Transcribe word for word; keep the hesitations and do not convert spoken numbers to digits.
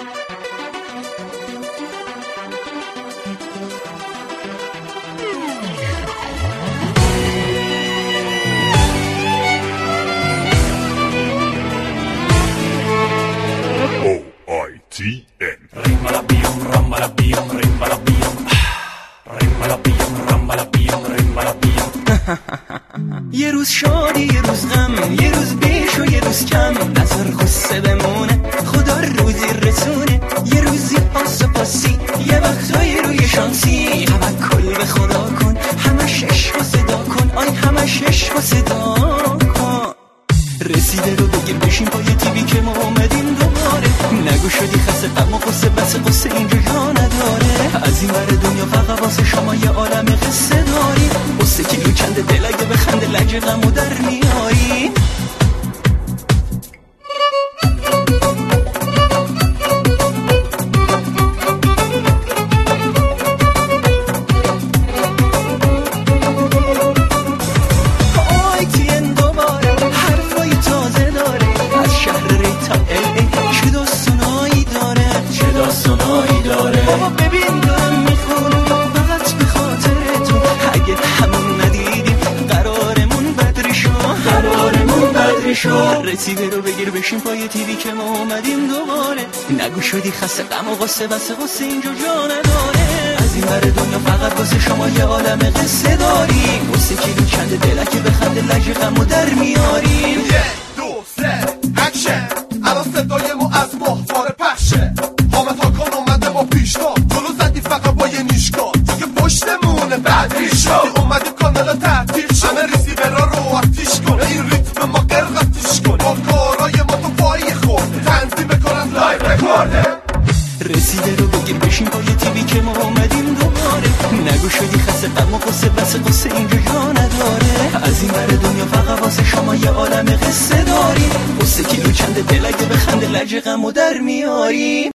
یه روز شادی یه روز غم، یه روز بیش و یه روز کم، نظر خسته بمونه خدا روزی رسونه. یه روزی آس و پاسی، یه وقتایی روی شانسی، توکل به خدا کن، همش عشق و صدا کن، آی همش عشق و صدا کن. رسیده رو بگیر بشین پای تیوی که ما اومدیم دوباره، نگو شدی خسته غم و قصه، بس قصه اینجا جا نداره. از این ور دنیا فقط واسه شما یه عالم قصه داری، قصه کیلو چند دل اگه بخنده لج غمو در میاری. بابا ببین دارم میخونم فقط به خاطر تو، اگه همون ندیدیم قرارمون بدری شو، قرارمون بدری شو. رسیده رو بگیر بشین پای تیوی که ما اومدیم دوباره، نگو شدی خسته غم و غصه، بس قصه اینجا جا نداره. از این ور دنیا فقط واسه شما یه عالم قصه داری، قصه کیلو چند دل که بخنده لج غمو در میاریم. یک دو سه اکشن، الان صدای ما از ماهواره پخشه، حامد هاکان اومده با پیشتا، جلو زدی فقط با یه نیشگاه، دیگه پشتمونه بعدی شد اومدی کانالا تعطیل شد، همه ریسیورا رو آتیش کن، این ریتم ما قرقاتیش کن، با کارای ما تو پایی خورد تنظیم کنن لایو رکورده. رسیده رو بگیر بشین پای تیوی که ما اومدیم دوباره، نگو شدی خسته غم و قصه، بس قصه اینجا جا نداره. از این ور دنیا فقط واسه شما یه عالم قصه داری، قصه کیلو چند دل اگه بخنده لج غمو در میاری.